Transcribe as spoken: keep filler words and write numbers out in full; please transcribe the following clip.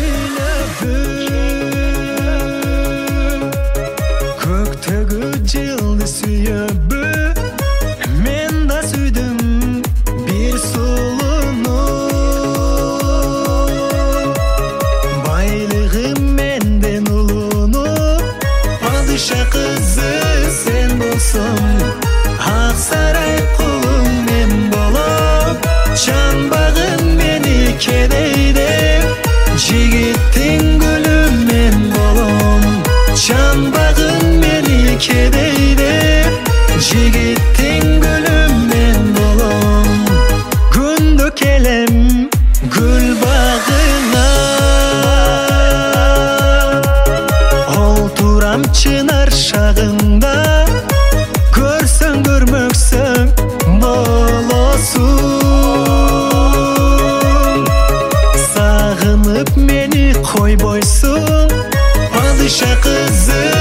Көктөгү жылды сүйөбү, мен да сүйдүм бир сулууну. Байлыгы менден улууну, падыша кызы сен болсоң, ак сарай кулуң мен болоп, чанбагын мени кедейдеп, жигиттин гүлү мен болом. Чанбагын мени кедейдеп, жигиттин гүлү мен болом. Күндө келем гүл багына, олтурам чынар шагында, көрсөң көрмөксөң болосуң. Сагынып мени койбойсуң, падыша кызы